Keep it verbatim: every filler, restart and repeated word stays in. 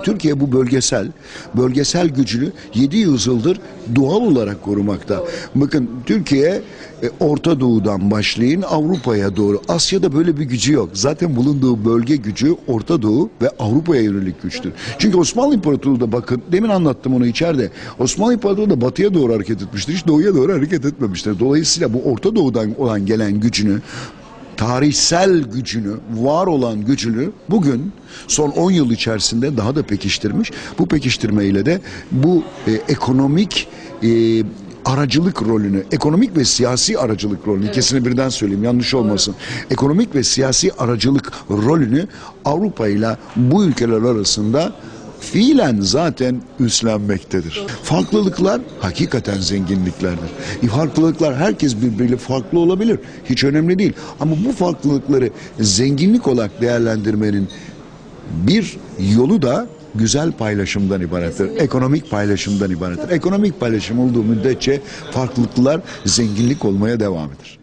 Türkiye bu bölgesel, bölgesel gücünü yedi yüzyıldır doğal olarak korumakta. Bakın Türkiye e, Orta Doğu'dan başlayın Avrupa'ya doğru. Asya'da böyle bir gücü yok. Zaten bulunduğu bölge gücü Orta Doğu ve Avrupa'ya yönelik güçtür. Çünkü Osmanlı İmparatorluğu da bakın demin anlattım onu içeride. Osmanlı İmparatorluğu da batıya doğru hareket etmiştir. Hiç doğuya doğru hareket etmemiştir. Dolayısıyla bu Orta Doğu'dan olan gelen gücünü, tarihsel gücünü, var olan gücünü bugün son on yıl içerisinde daha da pekiştirmiş. Bu pekiştirmeyle de bu e, ekonomik e, aracılık rolünü, ekonomik ve siyasi aracılık rolünü, evet. ikisini birden söyleyeyim yanlış olmasın. Ekonomik ve siyasi aracılık rolünü Avrupa ile bu ülkeler arasında fiilen zaten üstlenmektedir. Farklılıklar hakikaten zenginliklerdir. Farklılıklar herkes birbiriyle farklı olabilir. Hiç önemli değil. Ama bu farklılıkları zenginlik olarak değerlendirmenin bir yolu da güzel paylaşımdan ibarettir. Ekonomik paylaşımdan ibarettir. Ekonomik paylaşım olduğu müddetçe farklılıklar zenginlik olmaya devam eder.